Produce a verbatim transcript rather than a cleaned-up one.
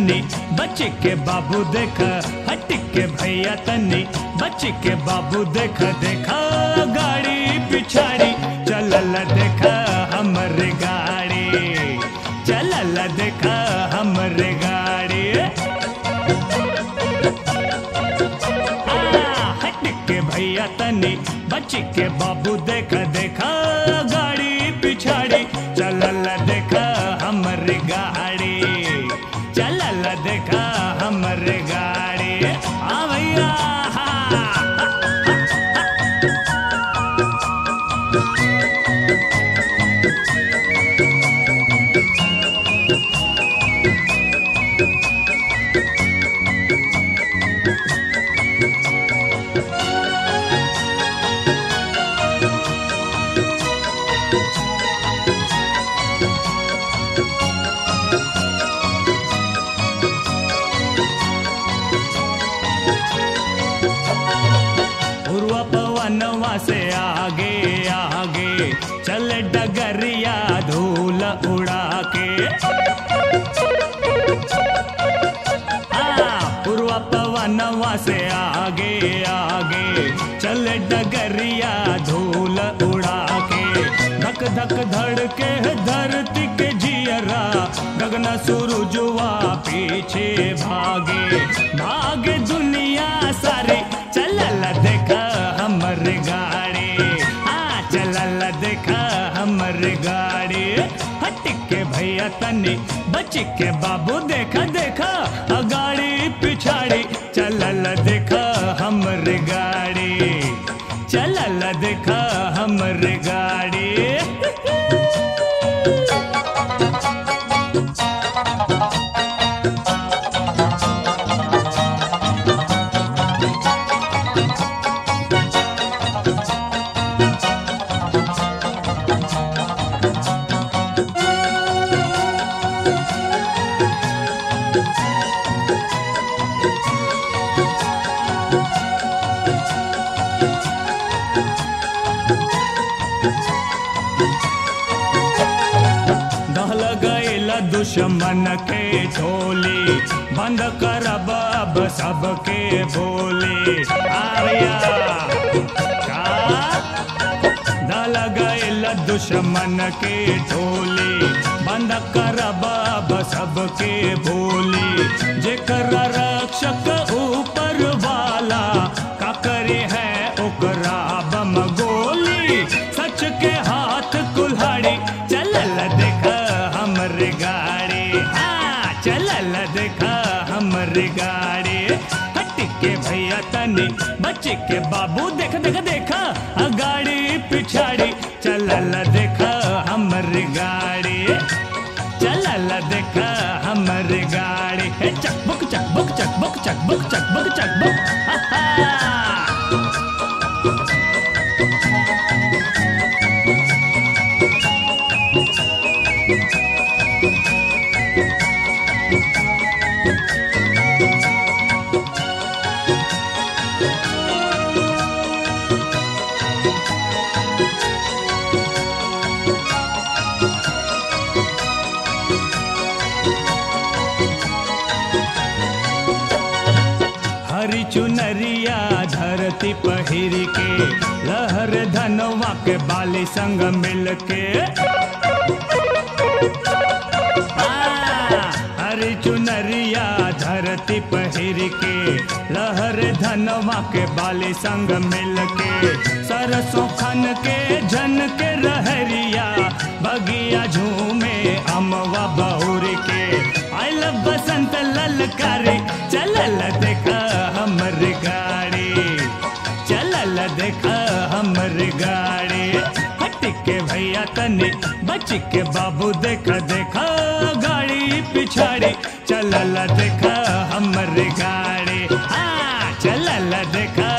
तनी बच के बाबू देखा, हट के भैया तनी बच के बाबू देखा, देखा गाड़ी पिछाड़ी चलल देखा हमर गाड़ी, चलल देखा हमर गाड़ी। हट के भैया तनी बच के बाबू देखा, देखा गाड़ी पिछाड़ी चलल देखा हमर गाड़ी, चलल देखा हमर गाड़ी। आ भैया पवनवा से आगे आगे चल डगरिया धूल उड़ा के, पूर्व पवनवा से आगे आगे चल डगरिया धूल उड़ा के, धक धक धड़ के धरती के जियरा गगन सूरजवा पीछे भागे, भागे दुनिया सारी चलल देखा हमर गाड़ी, हाँ चलल देखा हमर गाड़ी। हट के भैया तनी बच के बाबू देखा, देखा गाड़ी पिछाड़ी चलल देखा हमर गाड़ी, चलल देखा हमर गाड़ी। दुश्मन के झोली बंद करब अब सबके बोली, आया दल गईल दुश्मन के झोली बंद करब अब सबके बोली, जेकर रक्षक ऊपर वाला का करे है ओकरा बम गोली, सच के हाथ कुल्हाड़ी चलल देखा हमर गाड़ी, हाँ चलल देखा हमर गाड़ी। हट के भैया तनी बच के बाबू देखा, देखा देखा गाड़ी पिछाड़ी चलल देखा हमर गाड़ी, चलल देखा हमर गाड़ी। चकबुक चकबुक चकबुक चकबुक चकबुक चकबुक हरी चुनरिया धरती पहिर के, लहर धनवा के बाली संग मिल के, हरी चुनरिया धरती पहिर के, लहर धनवा के बाली संग मिल के, सरसों खन के झन के रहरिया बगिया झूमे अमवा बहुर के, आइल बसंत ललकारी चलल देखा हमर गाड़ी, चलल देखा हमर गाड़ी। हट के भैया तनी बच के बाबू देखा, देखा गाड़ी पिछाड़ी चलल देखा हमर गाड़ी, हाँ चलल देखा